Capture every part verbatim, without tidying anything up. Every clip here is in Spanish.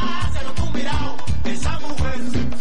se notó un mirao, esa mujer.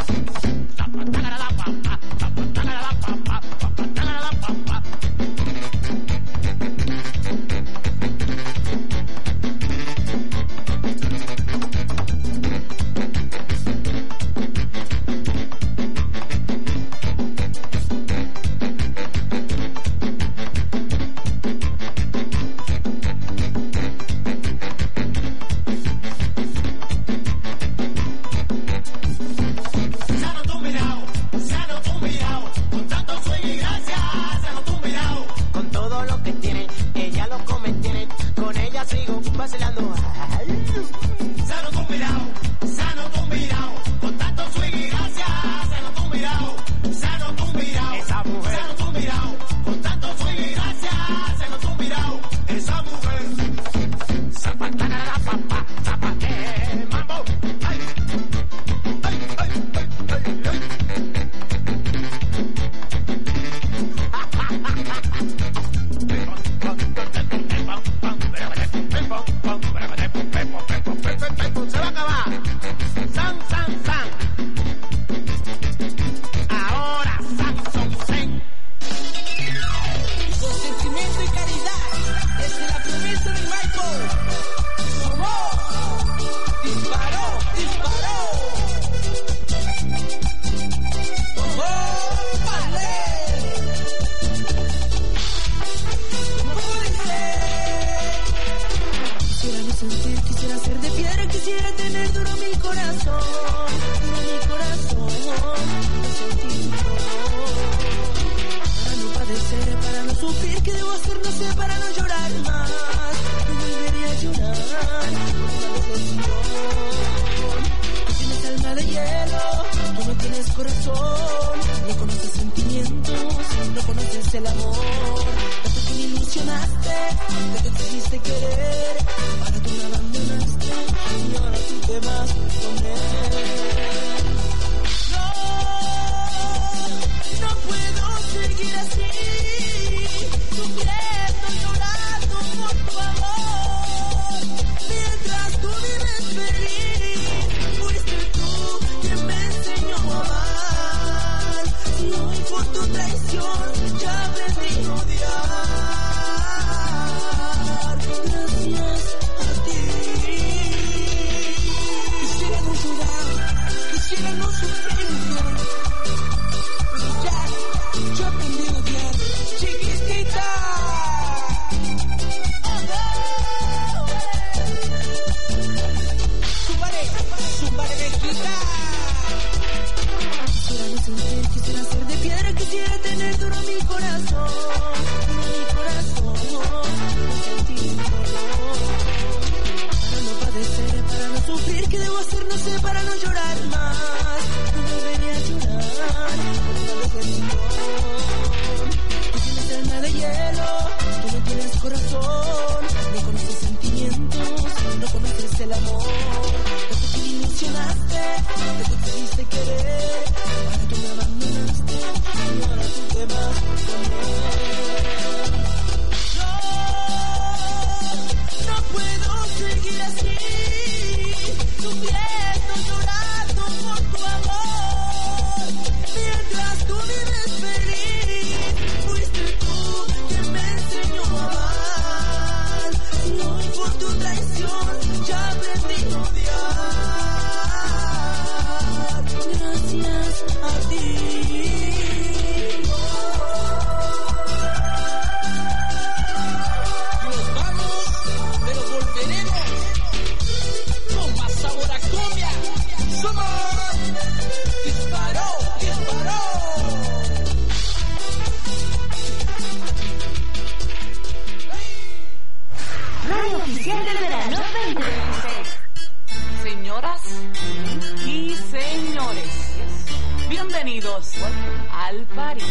Bienvenidos al party.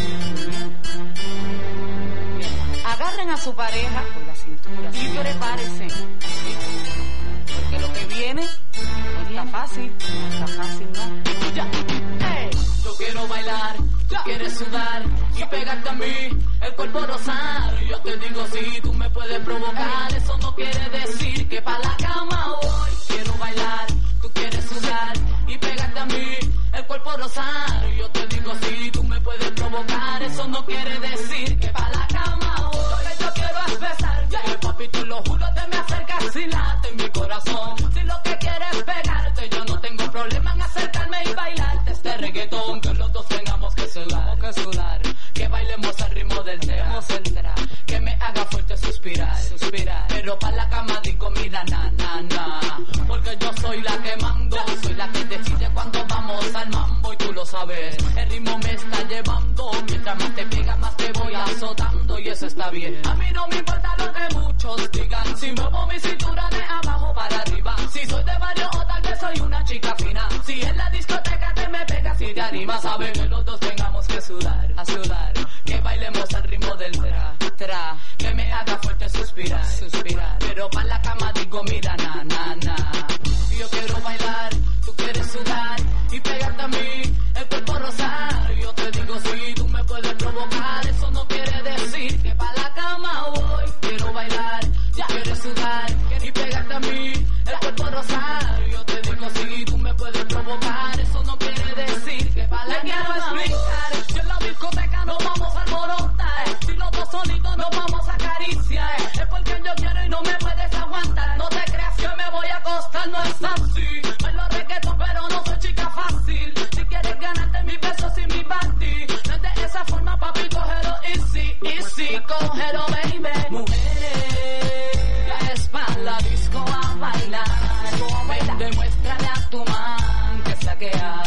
Agarren a su pareja por la cintura y prepárense, porque lo que viene no está fácil, no está fácil, no. Ya. Hey. Yo quiero bailar, tú quieres sudar y pegarte a mí, el cuerpo rosar. Yo te digo si tú me puedes provocar, eso no quiere decir que pa' la cama voy. Quiero bailar, tú quieres cuerpo rosado. Yo te digo si tú me puedes provocar, eso no quiere decir que pa' la cama voy. Lo que yo quiero es besarte, yeah. Papi, tú lo juro, te me acercas y late en mi corazón. Si lo que quieres es pegarte, yo no tengo problema en acercarme y bailarte este reggaetón. Que los dos tengamos que sudar, que sudar, que bailemos al ritmo del tema, que me haga fuerte suspirar, suspirar. Pero pa' la cama digo mira na na na, porque yo soy la que mando, soy la que decide cuando vamos al mambo y tú lo sabes. El ritmo me está llevando, mientras más te pega más te voy azotando y eso está bien. A mí no me importa lo que muchos digan, si muevo mi cintura de abajo para arriba, si soy de barrio o tal vez soy una chica fina, si en la discoteca te me pegas y te animas, sabes que los dos tengamos que sudar, a sudar, que bailemos al ritmo del tra, tra, que me haga fuerte suspirar, suspirar. Pero pa' la cama digo mira na na na, yo quiero bailar, tú quieres sudar y pegarte a mí, el cuerpo rosar. Yo te digo si tú me puedes provocar, eso no quiere decir que pa' la cama voy. Quiero bailar, ya quieres sudar y pegarte a mí, el cuerpo rosar. Yo te digo si tú me puedes provocar, eso no quiere decir que pa' la cama voy. Si en la discoteca nos vamos a alborotar, si los dos solitos nos vamos a acariciar, es porque yo quiero y no me puedes aguantar. No te creas que me voy a acostar, no es así. Bailo reggaetón pero no soy chica fácil. Si quieres ganarte mis besos y mi body, no es de esa forma papi, cógelo easy, easy, cógelo baby. Mujeres, es pa' la disco a bailar, ven demuéstrale a tu man que saquea.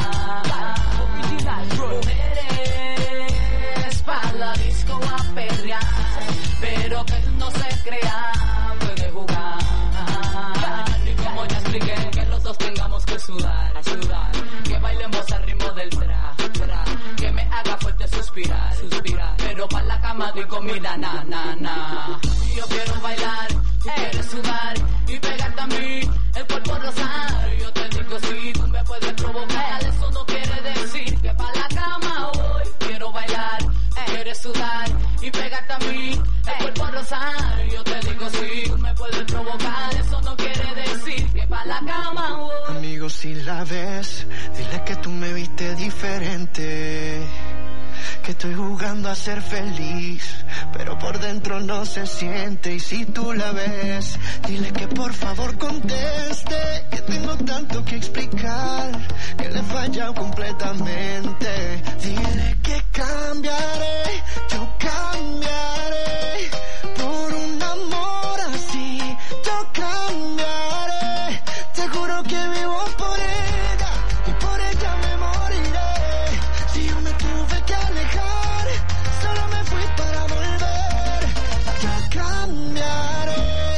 Mujeres, pa' la disco a perrear, pero que no se crea, puede jugar. Y como ya expliqué, que los dos tengamos que sudar, sudar, que bailemos al ritmo del tra, tra, que me haga fuerte suspirar, suspirar. Pero pa' la cama digo mira na na na, yo quiero bailar, tú quieres sudar y pegarte a mí, el cuerpo rosar. Yo te digo si tú me puedes provocar, eso no quiere decir que pa' la cama voy. Quiero bailar, quieres sudar y pegarte a mí, el cuerpo rosar. Yo te digo si tú me puedes provocar, eso no quiere decir que pa' la cama voy. Amigo, si la ves, dile que tú me viste diferente, que estoy jugando a ser feliz, pero por dentro no se siente. Y si tú la ves, dile que por favor conteste, que tengo tanto que explicar, que le he fallado completamente. Dile que cambiaré, yo cambiaré, por un amor así, yo cambiaré. Te juro que vivo por ella y por ella me moriré. Si yo me tuve que alejar, solo me fui para volver. Yo cambiaré.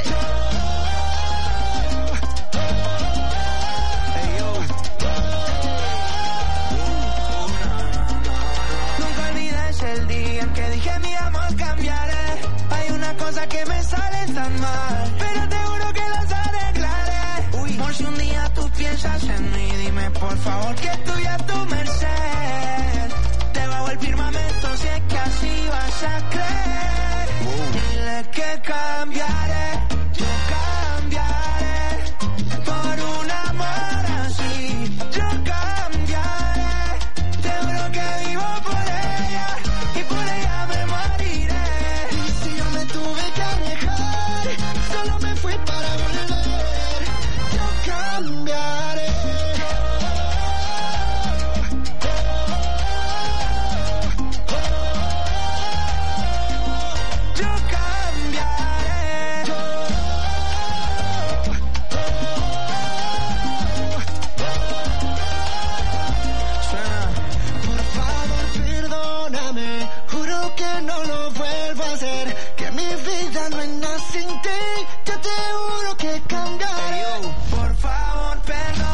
Hey, yo. Nunca olvides el día en que dije mi amor cambiaré. Hay una cosa que me sale tan mal, pero te juro que las arreglaré. Uy, por si un día tú piensas en mí, dime por favor que estoy a tu merced. Te bajo el firmamento si es que así vas a creer. Wow. Dile que cambiaré, yo cambiaré, por un amor así, yo cambiaré. Te juro que vivo por ella y por ella me moriré. Y si yo me tuve que alejar, solo me fui para volver. Yo cambiaré. Yo cambiaré. Suena. Por favor, perdóname, juro que no lo vuelvo a hacer, que mi vida no es nada sin ti, yo te juro que cambiaré. Por favor, perdóname.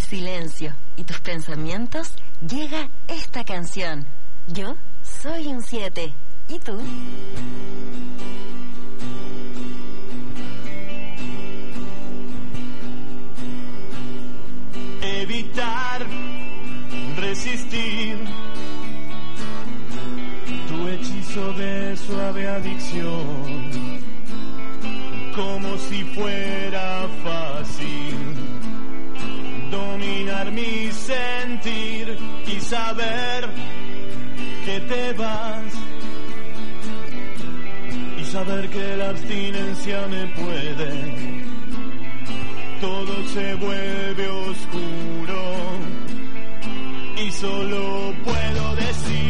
silencio y tus pensamientos llega esta canción. Yo soy un siete. ¿Y tú? Evitar, resistir tu hechizo de suave adicción, como si fuera fácil dominar mi sentir y saber que te vas, y saber que la abstinencia me puede. Todo se vuelve oscuro y solo puedo decir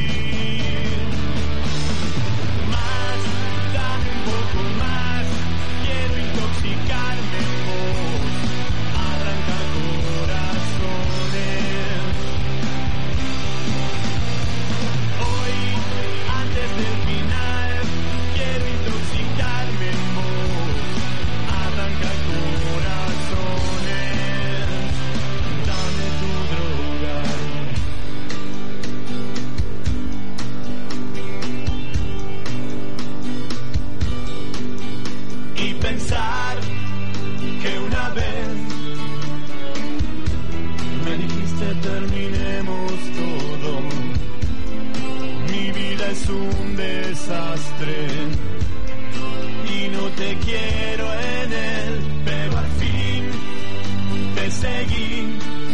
más, dame un poco más, quiero intoxicarme en vos, arrancar corazones. Hoy, antes del final, quiero intoxicarme en vos, arrancar corazones, dame tu droga. Y pensar que una vez me dijiste terminemos todo, mi vida es un desastre y no te quiero en él, pero al fin te seguí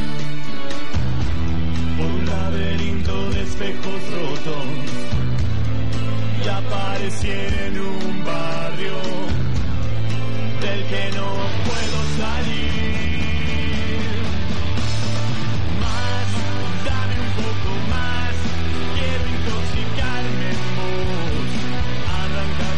por un laberinto de espejos rotos y aparecí en un barrio del que no puedo salir. Más, dame un poco más, quiero intoxicarme en vos, arrancar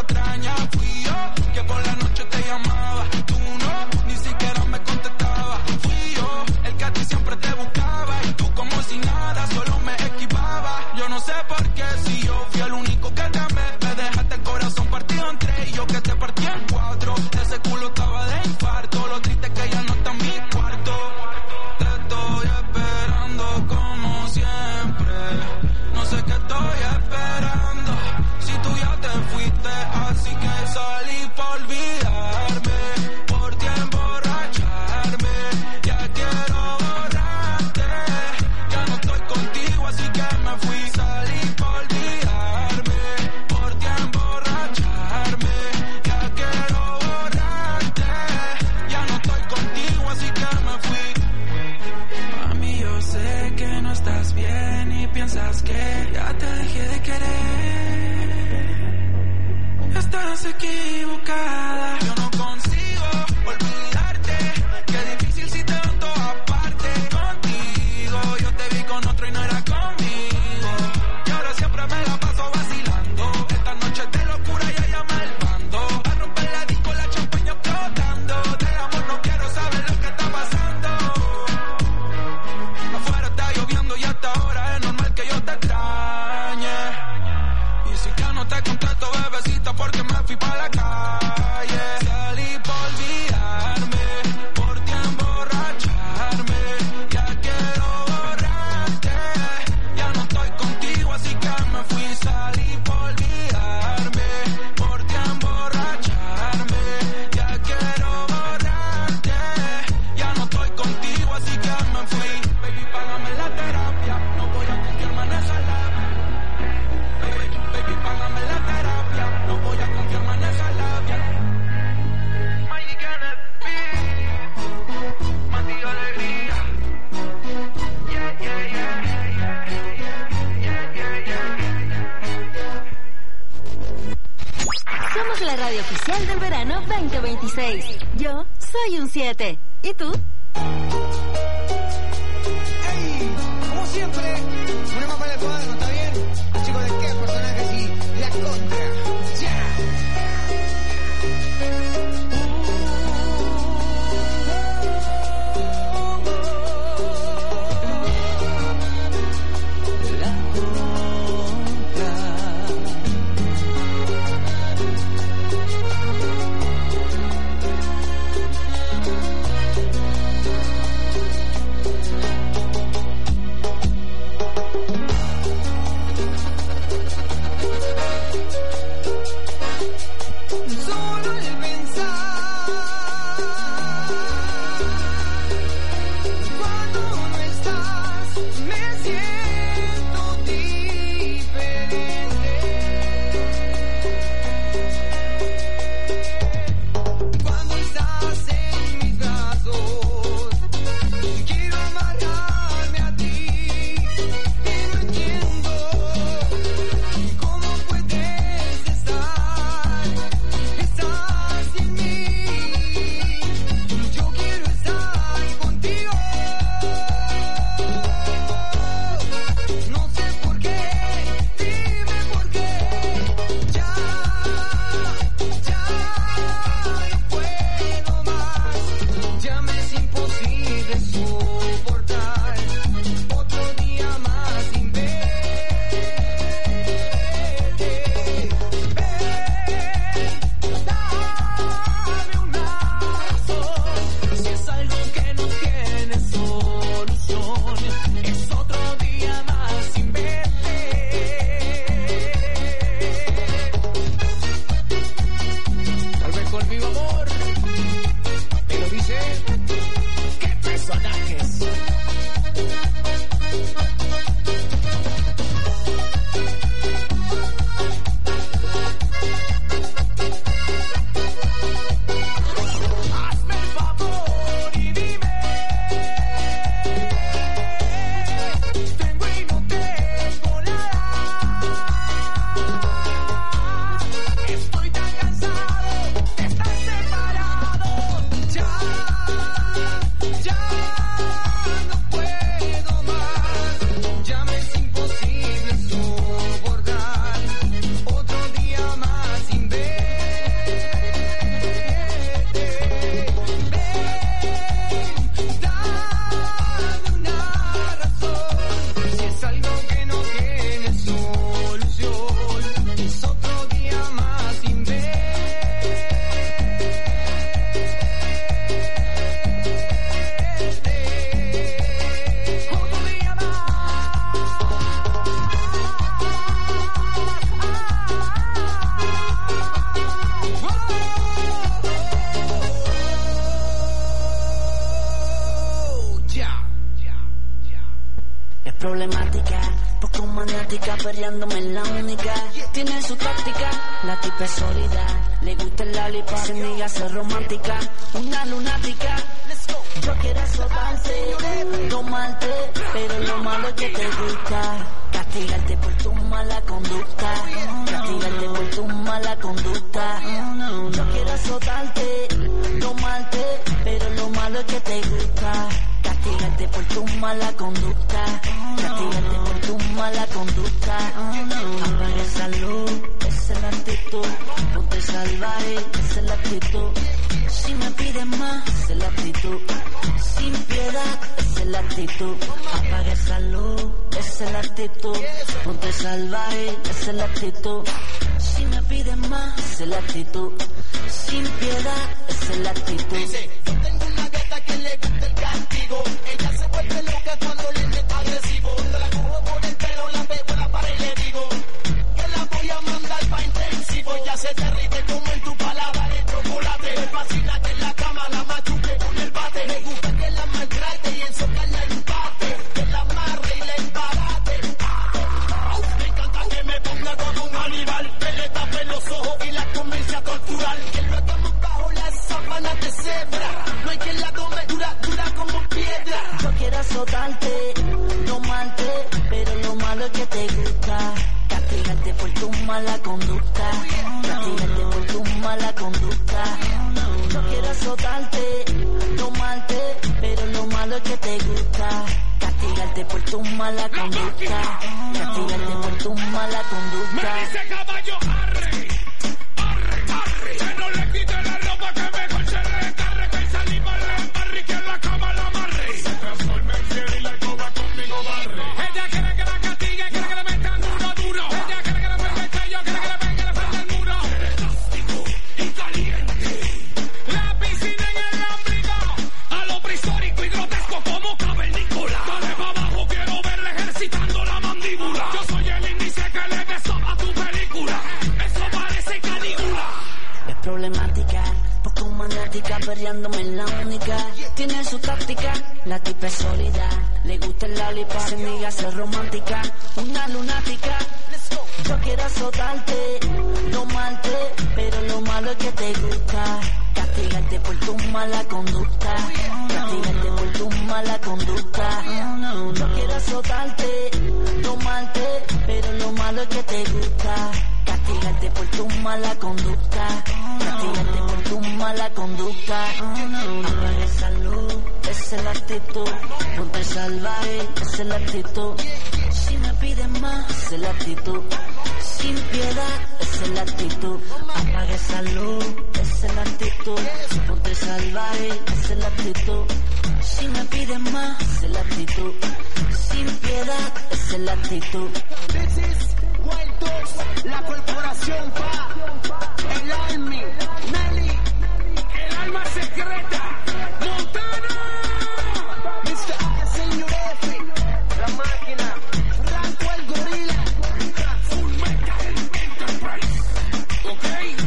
extraña. Fui yo que por la noche te llamaba, tú no, ni siquiera me contestaba. Fui yo el que a ti siempre te buscaba y tú como si nada, solo me esquivaba. Yo no sé por qué, si yo fui el único que te amé, me dejaste el corazón partido en tres y yo que te partí en cuatro. Ese culo estaba de infarto, lo triste es que ya no está en mi cuarto. Te estoy esperando como siempre, no sé qué estoy esperando, si tú ya te fuiste, así que salí por olvidarme, por ti emborracharme, ya quiero borrarte, ya no estoy contigo, así que me fui, salí por olvidarme, por ti emborracharme, ya quiero borrarte, ya no estoy contigo, así que me fui. Mami, yo sé que no estás bien y piensas que ya te dejé de querer. Estás equivocada. Yo no consigo olvidarte. Qué difícil si te veo en todas partes. Contigo, yo te vi con otro y no era conmigo. Y ahora siempre me la paso vacilando. Esta noche es de locura y allá me el bando. A romper la disco, la champaña explotando. Del amor no quiero saber lo que está pasando. Afuera está lloviendo y hasta ahora es normal que yo te extrañe. Y si ya no te contesto, bebecita, porque me fui pa' la calle. Salí por olvidarme, por ti emborracharme, ya quiero borrarte, ya no estoy contigo, así que me fui. Salí por olvidarme, por ti emborracharme, ya quiero borrarte, ya no estoy contigo, así que me fui. Baby, págame la terapia, no voy a confiarme en esa labia. Baby, baby, págame la terapia, no voy a confiarme en esa labia. Magic en el beat, Mati Alegría. Yeah, yeah, yeah, yeah, yeah, yeah, yeah, yeah. Somos la radio oficial del verano veinte veintiséis. Yo soy un siete. ¿Y tú? ¡Ey! Como siempre, una más para el cuadro, ¿está bien? Chicos, ¿de qué personajes y la contra? ¡Ya! lunática, perreándome en la única. Tiene su táctica, la tipa es sólida. Le gusta el lollipop, se niega a ser romántica. Una lunática, yo quiero azotarte, tomarte, pero lo malo es que te gusta. Castigarte por tu mala conducta, castigarte por tu mala conducta. Yo quiero azotarte, tomarte, pero lo malo es que te gusta. Castigarte por tu mala conducta, castigarte por tu mala conducta. Apaga esa luz, esa es la actitud. Ponte salvaje, esa es la actitud. Si me pides más, esa es la actitud. Sin piedad, esa es la actitud. Apaga esa luz, esa es la actitud. Ponte salvaje, esa es la actitud. Si me pides más, esa es la actitud. Sin piedad, esa es la actitud. Dice, yo tengo una gata que le gusta el castigo. Ella se vuelve loca cuando le meto agresivo. Cuando la cojo por el pelo, la pego en la pared y le digo que la voy a mandar pa' intensivo. Ya se derrite como en tu paladar el chocolate. Me fascina que en la cama la machuque con el bate. Me gusta que la maltrate y en socar la empate. Que la amarre y la embarate. Me encanta que me ponga todo un animal. Que le tape los ojos y la comience a torturar. Que lo hagamos bajo las sábanas de cebra. No hay quien la tome dura, dura como piedra. Yo quiero azotarte, tomarte, pero lo malo es que te gusta. Castigarte por tu mala conducta, castigarte por tu mala conducta. Yo quiero azotarte, tomarte, pero lo malo es que te gusta. Castigarte por tu mala conducta, castigarte por tu mala conducta. Me dice caballo, arre, arre, arre. Que no le quite la ropa, que mejor se le descarre. Que el saliva le embarre, que en la cama la amarre. Se transforma en fiel y la coba conmigo barre. Ella quiere que la castigue, quiere que le metan duro, duro. Ella quiere que le pegue el cuello, quiere que le pegue la frente al muro. Elástico y caliente. La piscina en el ámbrico. A lo prehistórico y grotesco como cavernícola. Dale pa' abajo, quiero verle ejercitando la mandíbula. Yo soy el índice que le besó a tu película. Eso parece Calígula. Es problemática, poco maniática, perreándome en la única. Tiene su táctica, la tipa es sólida. Le gusta el lollipop, se niega a ser romántica. Una lunática, yo quiero azotarte, tomarte, pero lo malo es que te gusta. Castigarte por tu mala conducta, castigarte por tu mala conducta. Yo quiero azotarte, tomarte, pero lo malo es que te gusta. Castigarte por tu mala conducta, castigarte por tu mala conducta. Apaga esa luz, esa es la actitud. Ponte salvaje, esa es la actitud. Si me pides más, esa es la actitud. Sin piedad, esa es la actitud. Apaga esa luz, esa es la actitud. Ponte salvaje, esa es la actitud. Si me pides más, esa es la actitud. Sin piedad, esa es la actitud. This is Wild Dogs, la corporación pa, el Army, Nelly, el alma secreta, Montana, mister A, señor F, la máquina, Franco el gorila, Full Metal Enterprise, ok.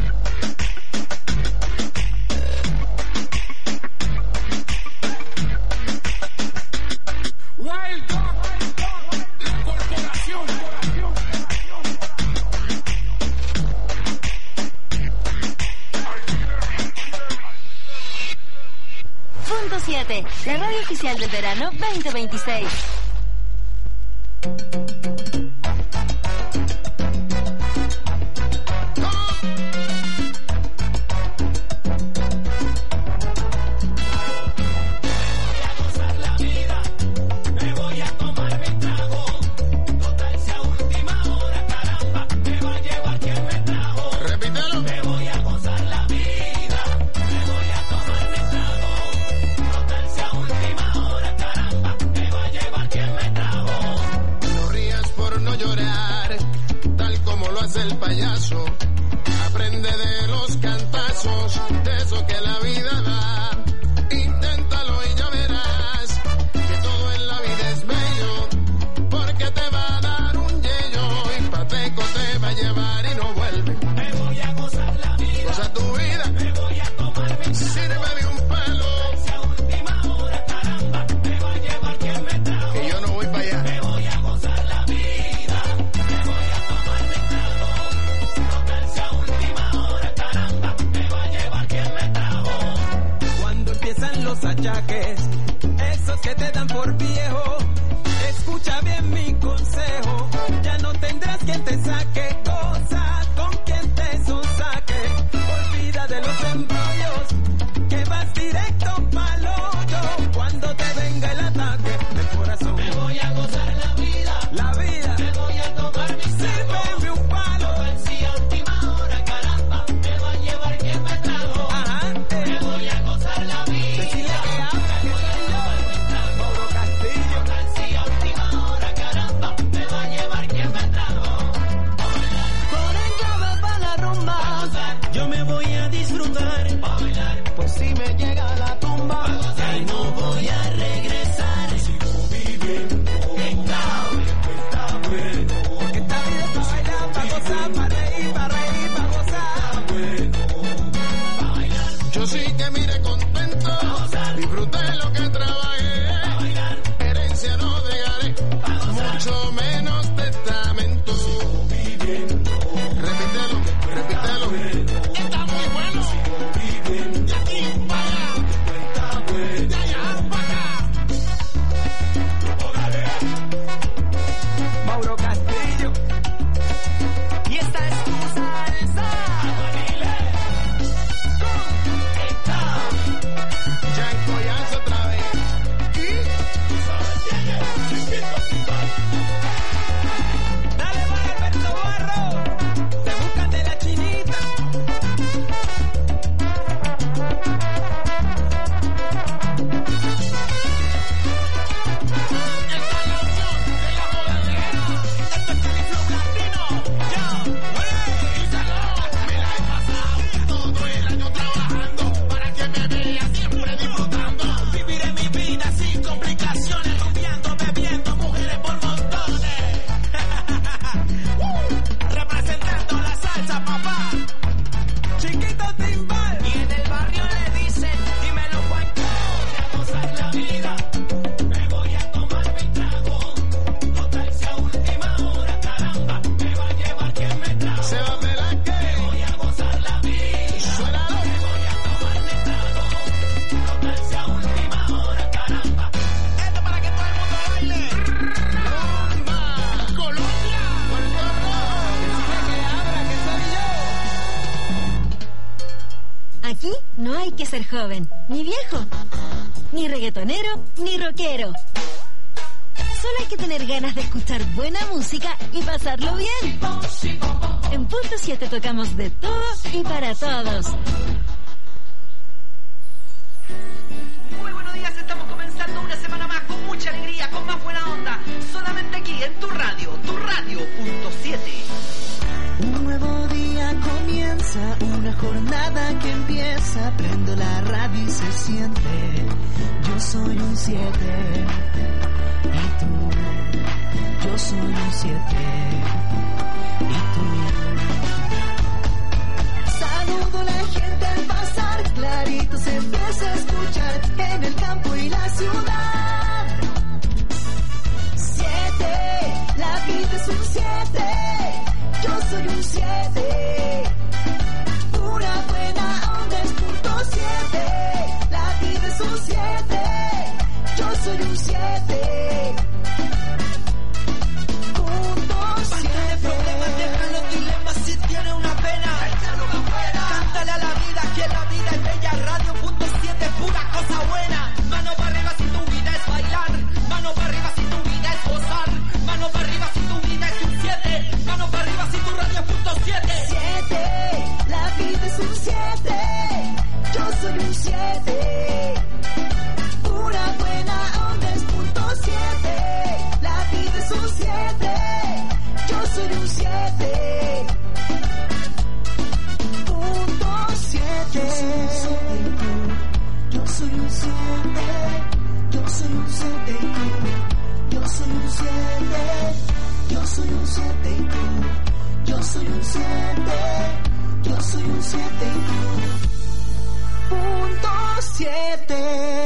Wild Dogs, la corporación. Punto siete, la radio oficial del verano veinte veintiséis. rumba. Yo me voy a disfrutar, pues si me llega la tumba, ya no voy a regresar. Sigo viviendo, está bueno, que está bien para bailar, para gozar, para reír, para reír, para gozar. Yo sí que mire contento, disfruté lo que trabajé, herencia no dejaré, mucho menos testamento. Sigo viviendo, repítelo, repítelo, está muy bueno. Sigo viviendo, de aquí para allá, está bueno, de allá para acá. Mauro Castillo, y esta es tu salsa. Ya en Collazo otra vez. ¿Y? Dale para Alberto Barro, te buscan de la chinita. Esta es la unión de la bodeguera. Esto es Califlow Latino. Ya, Díselo, me la he pasado todo el año trabajando para que me vea siempre disfrutando. viviré mi vida sin complicaciones, rumbeando, bebiendo, mujeres por montones. Representando la salsa, papá. Chiquito timbal. Y en el barrio le dicen, dímelo Juancho. Voy a gozar la vida, me voy a tomar mi trago. Total sea última hora, caramba, me va a llevar quien me trajo. Se va de la que Voy a gozar la vida, suena me voy a tomar mi trago. Total sea última hora, caramba. Esto para que todo el mundo baile. rumba, Colombia, Puerto Rico. Que abra, que soy yo. Aquí no hay que ser joven, ni viejo, ni reggaetonero, ni rockero. Solo hay que tener ganas de escuchar buena música y pasarlo bien. En Punto siete tocamos de todo y para todos. Muy buenos días, estamos comenzando una semana más con mucha alegría, con más buena onda. Solamente aquí en tu radio, tu radio punto siete. Un nuevo día comienza, una jornada que empieza. Prendo la radio y se siente. Yo soy un siete. Y tú, yo soy un siete. Y tú. Saludo a la gente al pasar, clarito se empieza a escuchar en el campo y la ciudad. Siete, la vida es un siete, yo soy un siete. Pura buena onda es punto siete, la vida es un siete, yo soy un siete. Punto siete. Problemas, deja los dilemas si tiene una pena. Cántale a la vida que la vida es bella. Radio punto siete, pura cosa buena. Mano para arriba si tu vida es bailar. Mano para arriba si tu vida es gozar. Mano para arriba si tu vida es un siete. Mano para arriba si tu radio es punto siete. Siete, la vida es un siete. Yo soy un siete. Pura buena onda es punto siete. La vida es un siete. Yo soy un siete. Punto siete. Yo soy un siete. Yo soy un siete y tú. Yo soy un siete. Yo soy un siete y tú. Yo soy un siete. Yo soy un siete y tú. Punto siete.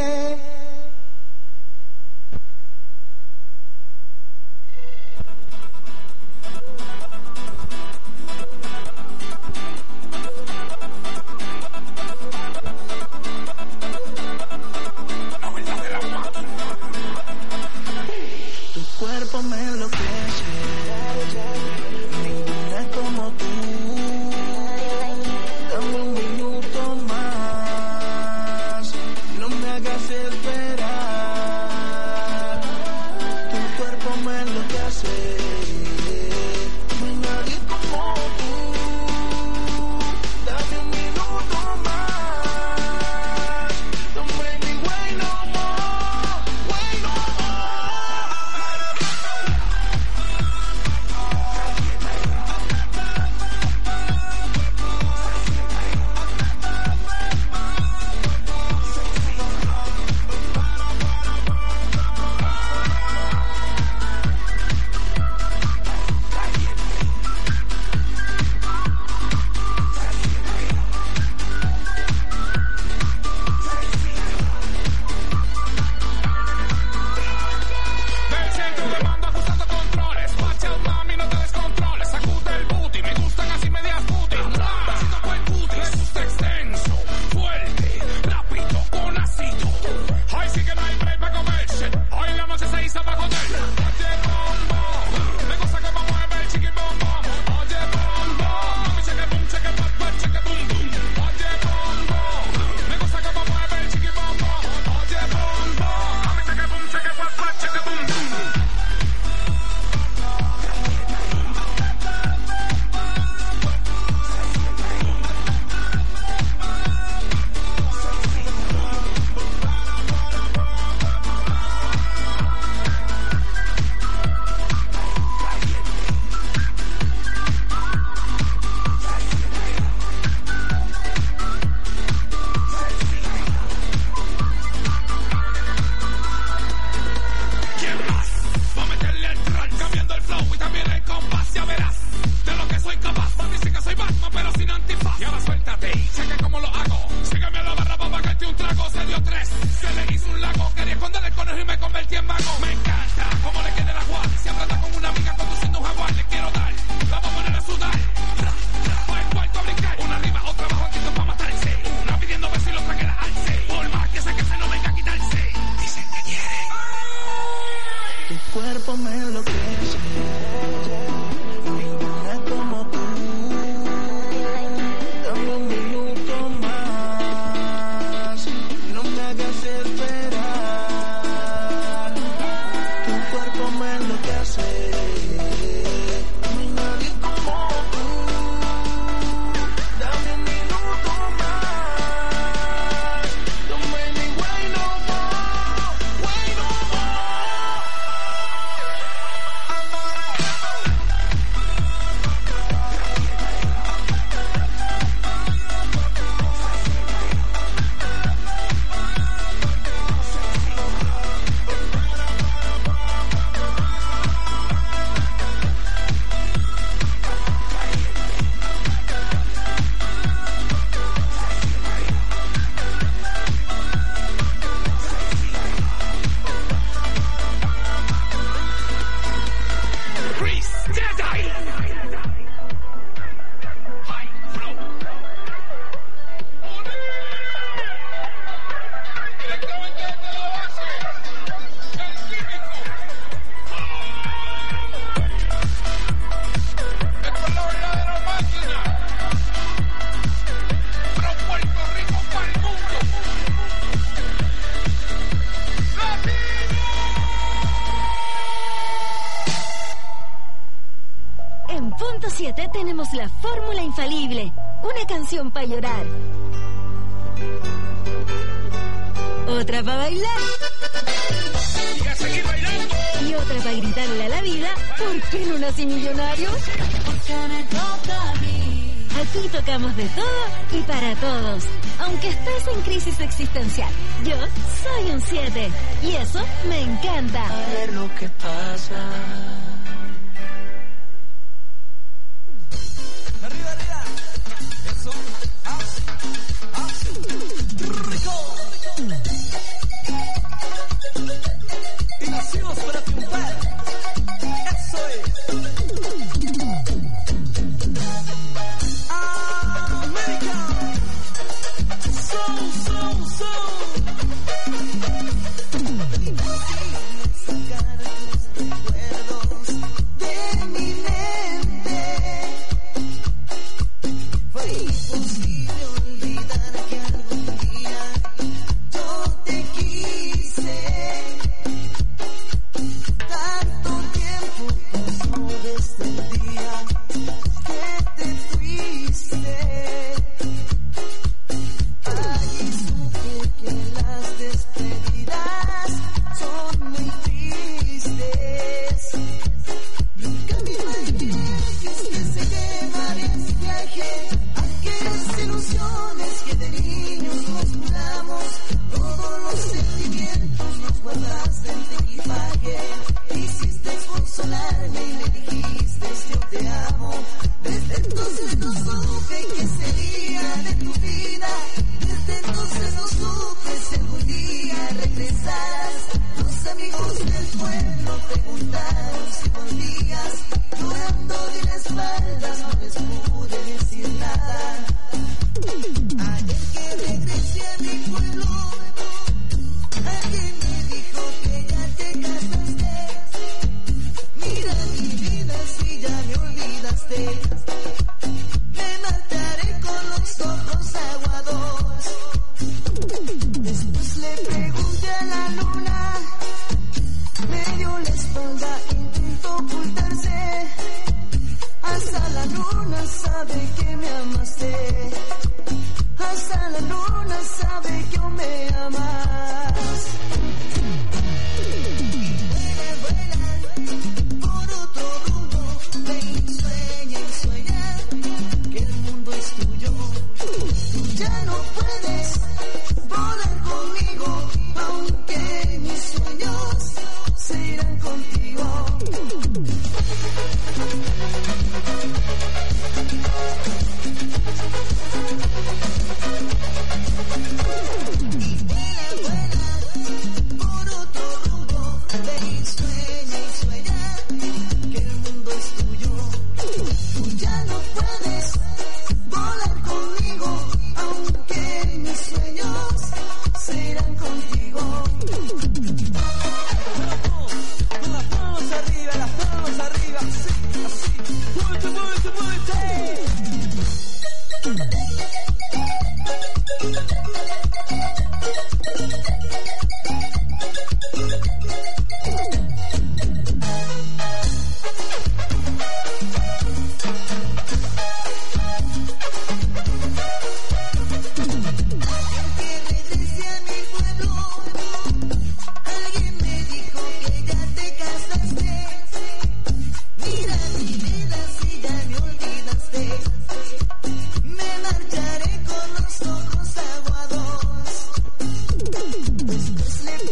Tu cuerpo me enloquece, ninguna es como tú. Dame un minuto más, no me hagas la fórmula infalible. Una canción para llorar. Otra para bailar. Y a seguir bailando. Y otra para gritarle a la vida, ¿por qué no nací millonario? Porque me toca a mí. Aquí tocamos de todo y para todos. Aunque estés en crisis existencial, yo soy un siete. Y eso me encanta. A ver lo que pasa. Arriba, arriba. Eso. Así. Así. Rico. Y nacimos para triunfar. Eso es. América. Soul, soul, soul. Sacar tus recuerdos de mi mente. Fue imposible olvidar que algún día yo te quise. Tanto tiempo pasó desde el día que te fuiste. Allí supe que las despedidas son muy tristes. Nunca me imaginé que es que se llevaría ese viaje, aquellas ilusiones que de niños nos juramos, todos los sentimientos los guardaste en tu equipaje. Quisiste consolarme y me dijiste yo te amo. Desde entonces no supe qué sería de tu vida. Desde entonces no supe si algún día regresarás. Los amigos del pueblo preguntaron si volvías. Llorando de las espaldas no les pude decir nada. Ayer que regresé a mi pueblo, alguien me dijo que ya te casaste. Mira mi vida si ya me olvidaste. Me marcaré con los ojos aguados. Después le pregunté a la luna, me dio la espalda, intentó ocultarse. Hasta la luna sabe que me amaste. Hasta la luna sabe que aún me amas. Y vuela, vuela por otro rumbo. Ven, sueña y sueña que el mundo es tuyo. Tú ya no puedes volar conmigo, aunque mis sueños se irán contigo. Y vuela, vuela por otro rumbo. Ven, sueña y sueña que el mundo es tuyo. Tú ya no puedes volar conmigo, aunque mis sueños se irán contigo. Con las manos arriba, las manos arriba, así, así. Muévete, muévete, muévete. Ayer que regresé a mi pueblo, alguien me dijo que ya te casaste. Mira mi vida si ya me olvidaste. Me marcharé con los ojos aguados. Después le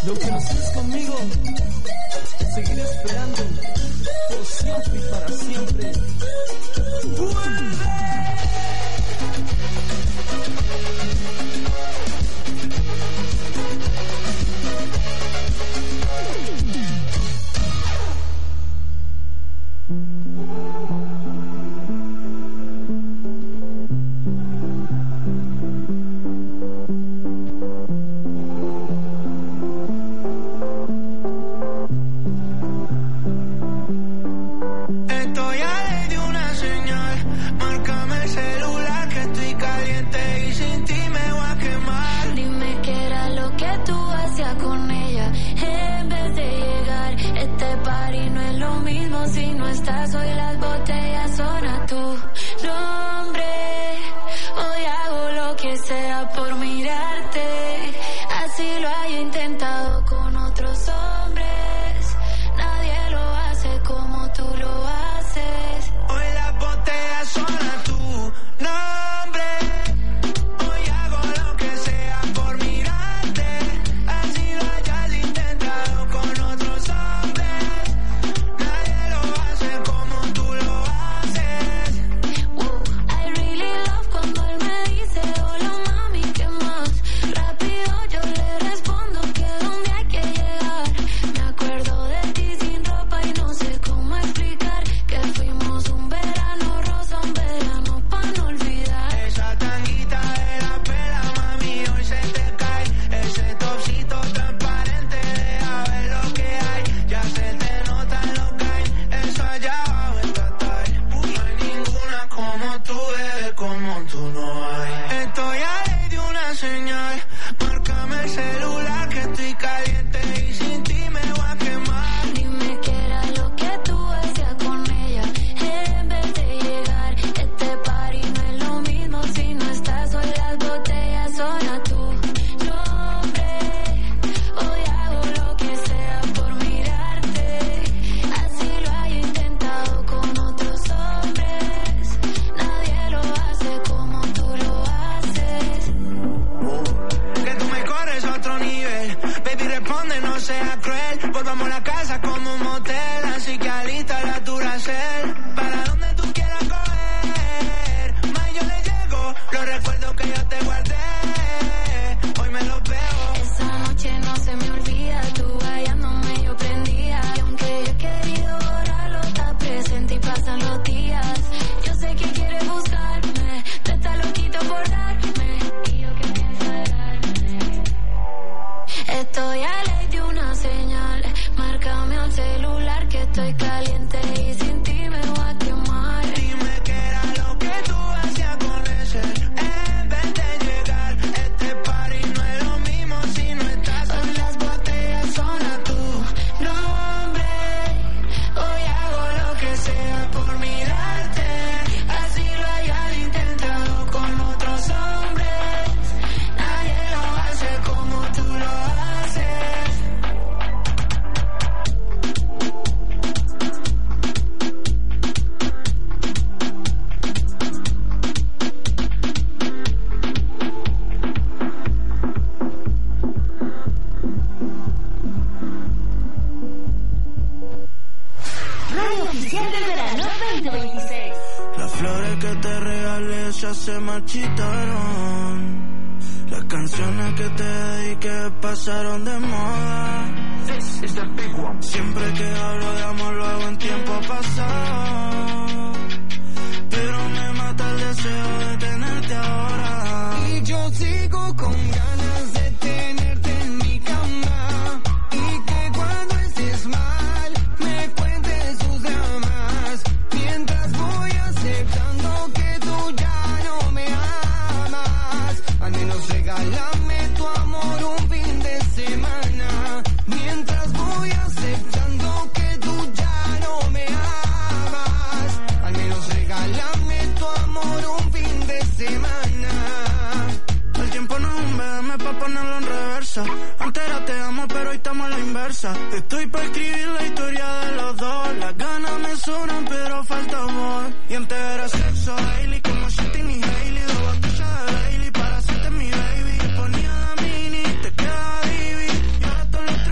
Lo que no haces conmigo, seguiré esperando por siempre y para siempre. ¡Vuelve! Estoy a ley de una señal, márcame el celular que estoy caliente y sin ti me voy a quemar. Dime qué era lo que tú hacías con ella en vez de llegar. Este party no es lo mismo si no estás. Hoy las botellas son a tu nombre. Hoy hago lo que sea por mirarte. Así lo haya intentado con otros hombres. Nadie lo hace como tú lo haces. Hoy las botellas son a tu nombre. Hoy hago lo que sea por mirarte. Así lo hayas intentado con otros hombres. Nadie lo hace como tú lo haces. Woo, I really love cuando él me dice hola mami, ¿qué más? Rápido yo le respondo que donde hay que llegar. Me acuerdo de ti sin ropa y no sé cómo explicar que fuimos un verano rosa, un verano pa' no olvidar. Esa tanguita de la pela, mami, hoy se te cae. Ese topsito transparente, deja ver lo que hay. Ya se te notan los guys, eso allá abajo está tal. No hay ninguna como tú, bebé, como tú no hay. Estoy a ley de una señal, márcame el celular que estoy caliente y sin ti me voy a quemar. Dime qué era lo que tú hacías con ella en vez de llegar. Este party no es lo mismo si no estás. Hoy las botellas son a tu nombre. Hoy hago lo que sea por mirarte. Así lo haya intentado con otros hombres. Nadie lo hace como tú lo haces. Que tú me corres a otro nivel. Baby, responde, no seas cruel. Volvamos a la casa como un motel. Así que alista la Duracell. Para donde tú quieras coger. Más yo le llego. Los recuerdos que yo te guardé. Hoy me los veo. Esa noche no se me olvida, tú hallándome yo prendía. Y aunque yo he querido borrarlo, está presente y pasan los días. Yo sé que quieres buscarme, tú estás loquito por darme. Y yo que pienso darme. Estoy a ley de una señal, márcame al celular que estoy caliente y sin ti me voy a quemar. Dime qué era lo que tú hacías con ese en vez de llegar. Este party no es lo mismo si no estás. Hoy las botellas son a tu nombre. Hoy hago lo que sea por mirarte. Así lo hayas intentado con otros hombres. Nadie lo hace como tú lo haces. Radio Oficial del Verano veinte veintiséis. Las flores que te regalé ya se marchitaron. Las canciones que te dediqué pasaron de moda. Siempre que hablo de amor lo hago en tiempo pasado. Pero me mata el deseo de tenerte ahora. Y yo sigo con ganas de tenerte en mi cama. Y que cuando estés mal me cuentes tus dramas. Mientras voy aceptando que tú ya no me amas. Al menos regálame tu amor un fin de semana. Mientras voy aceptando que tú ya no me amas. Al menos regálame tu amor un fin de semana. El tiempo no es un B M pa' ponerlo en reversa. Antes era te amo pero hoy estamos a la inversa. Estoy pa' escribir la historia de los dos. Las ganas me sobran pero falta amor. Y antes era sexo daily como Shitting y Hailey. Dos botellas de Bailey para hacerte mi baby. Ponía la mini, te quedaba divi. Y ahora todos los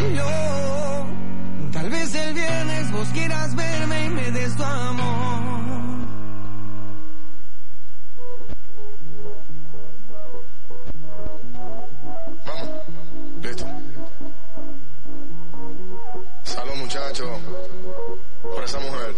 yo. Tal vez el viernes vos quieras verme y me des tu amor. Vamos, listo. Salud, muchacho, por esa mujer.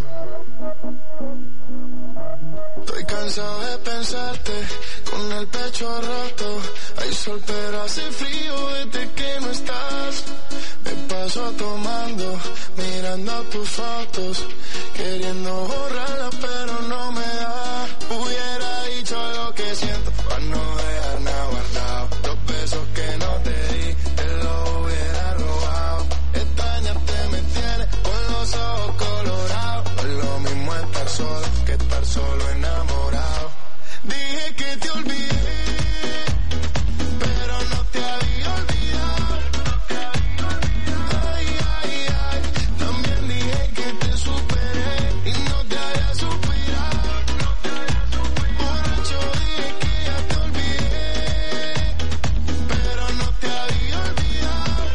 Estoy cansado de pensarte con el pecho roto. Hay sol pero hace frío desde que no estás. Me paso tomando, mirando tus fotos, queriendo borrarlas pero no me da. Hubiera dicho lo que siento para no dejar nada guardado. Los besos que no te di, te los hubiera robado. Extrañarte me tiene con los ojos colorados. No es lo mismo estar solo que estar solo enamorado. Dije que te olvidé, pero no te había olvidado. Ay, ay, ay, también dije que te superé y no te había suspirado. Borracho dije que ya te olvidé, pero no te había olvidado.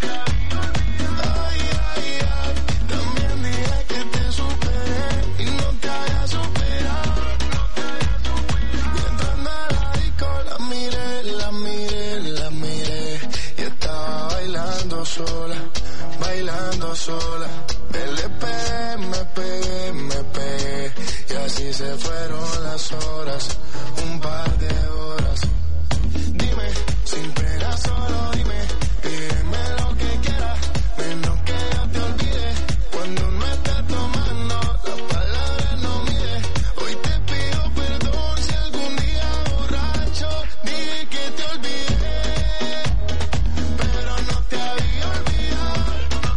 Ay, ay, ay, también dije que te superé y no te había superado. Entrando a la disco la miré, la miré, la miré y estaba bailando sola, bailando sola. Me le pegué, me pegué, me pegué y así se fueron las horas, un par de horas. Dime, sin pena solo dime, dime lo que quieras, menos que yo te olvide. Cuando no estés tomando, las palabras no mide. Hoy te pido perdón si algún día borracho dije que te olvidé, pero no te había olvidado.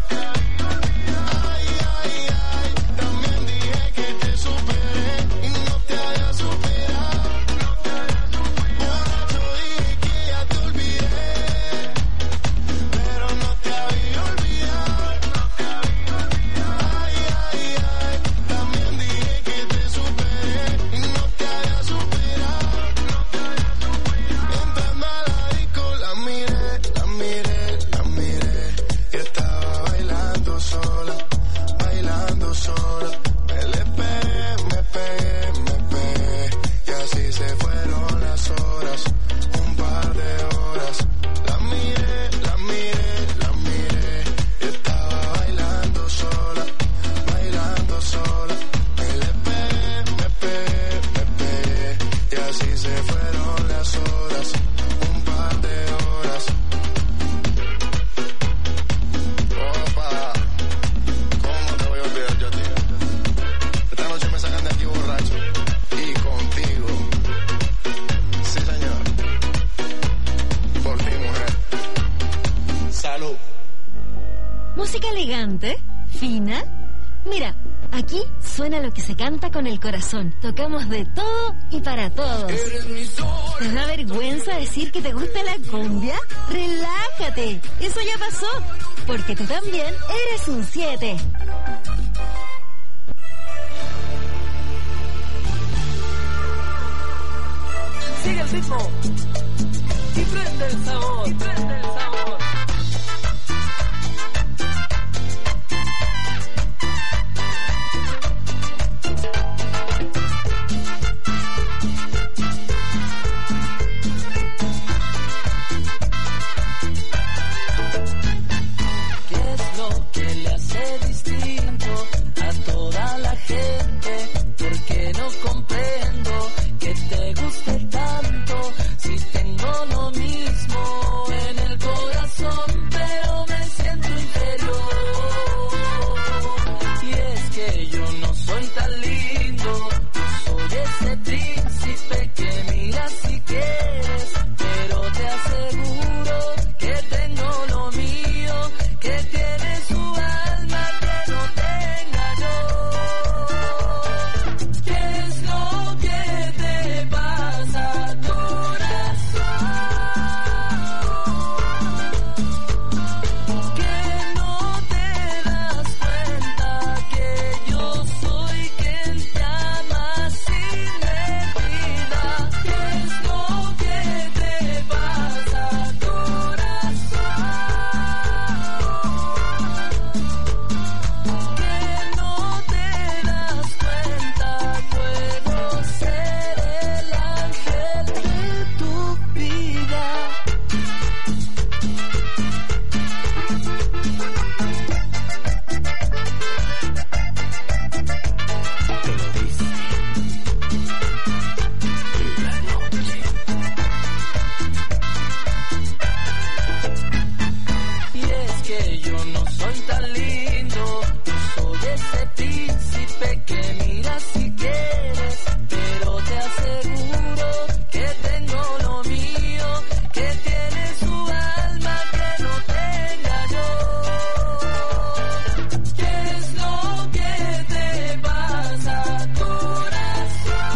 Ay, ay, ay, también dije que te superé y no te había superado. Borracho dije que ya te olvidé, pero no te había olvidado. Ay, ay, ay, también dije que te superé y no te había superado. Entrando a la disco la miré, la miré, la miré y estaba bailando sola, bailando sola. Me le pegué, me pegué, me pegué y así se fueron las horas, un par de horas. La miré, la miré, la miré y estaba bailando sola, bailando sola. Me le pegué, me pegué, me pegué y así se fueron las horas, un par de horas. Opa, ¿cómo te voy a olvidar yo a ti? Esta noche me sacan de aquí borracho y contigo. Sí, señor. Por ti, mujer. Salud. Música elegante, fina. Mira, aquí suena lo que se canta con el corazón. Tocamos de todo y para todos. ¿Te da vergüenza decir que te gusta la cumbia? Relájate, eso ya pasó, porque tú también eres un siete. Sigue el ritmo y prende el sabor, y prende el sabor. ¿Qué es lo que le hace distinto a toda la gente? Porque no comprendo que te guste tanto si tengo lo mismo en el corazón. yo no soy tan lindo. Soy ese príncipe que mira si quieres, pero te aseguro que tengo lo mío, que tiene su alma que no tenga yo. ¿Qué es lo que te pasa, corazón?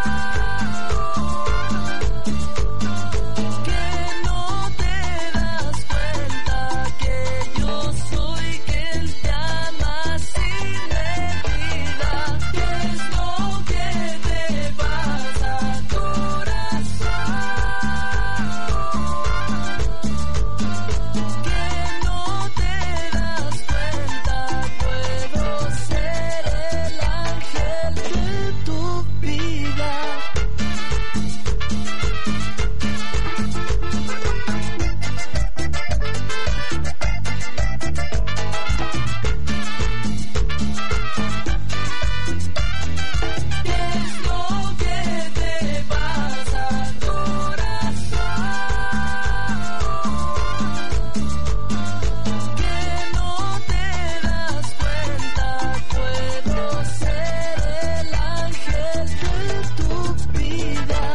Que no te das cuenta que yo soy quien te ama sin medida. ¿Qué es lo que te pasa, corazón? Que no te das cuenta, puedo ser el ángel de tu vida. ¿Qué es lo que te pasa, corazón? Que no te das cuenta, puedo ser el ángel de tu vida.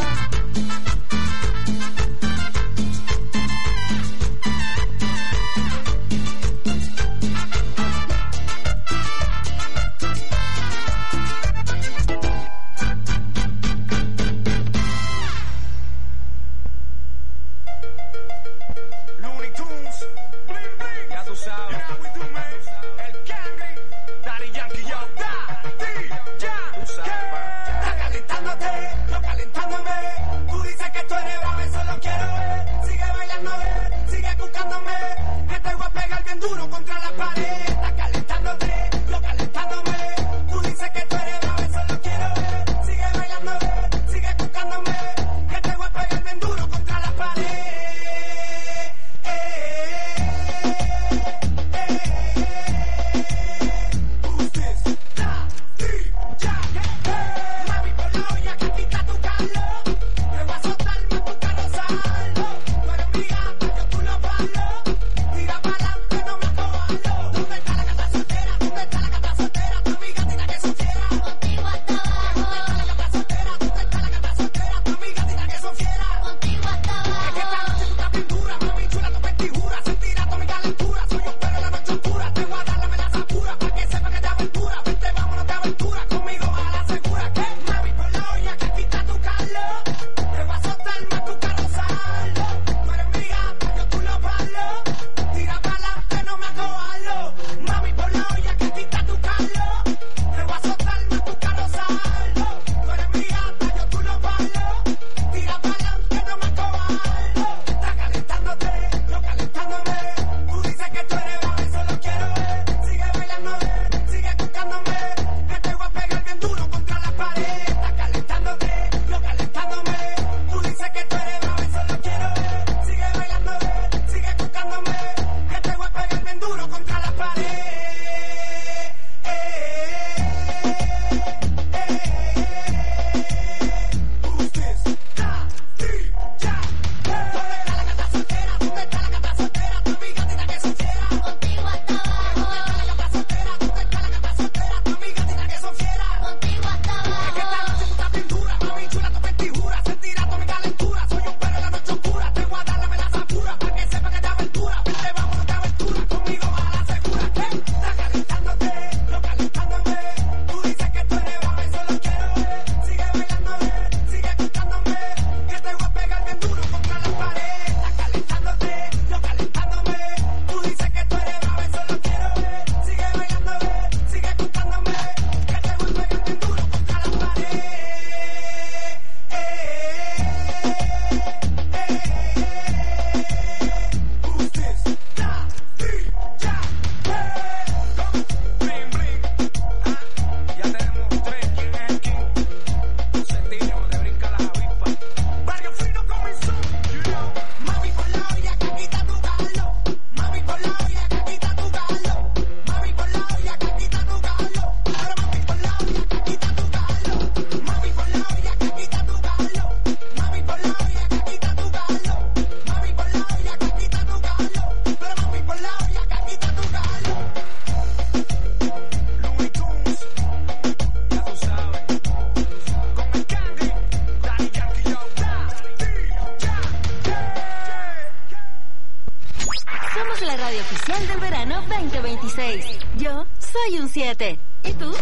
Looney Tunes, bling bling. Ya tú sabes. You know how we do, man. El Cangri, Daddy Yankee, yo, Daddy Yankee. Tú sabes, man. Está calentándote, yo calentándome. Tú dices que tú eres bravo, eso lo quiero ver. Sigue bailando, ve, sigue buscándome. Que te voy a pegar bien duro contra la pared. Está calentándote, yo calentándome. Tú dices que tú eres bravo, eso lo quiero ver. Sigue bailando, ve, sigue buscándome. Que te voy a pegar bien duro contra la pared. Eh, eh, eh, eh. Who's this? Daddy Yankee. Mami, por la olla que aquí está tu calor. Te voy a soltarme tu carrozalo. Tú eres mi gata, yo tú lo palo. Tira pa'lante, no me acobalo. veinte veintiséis. Yo soy un siete. ¿Y tú?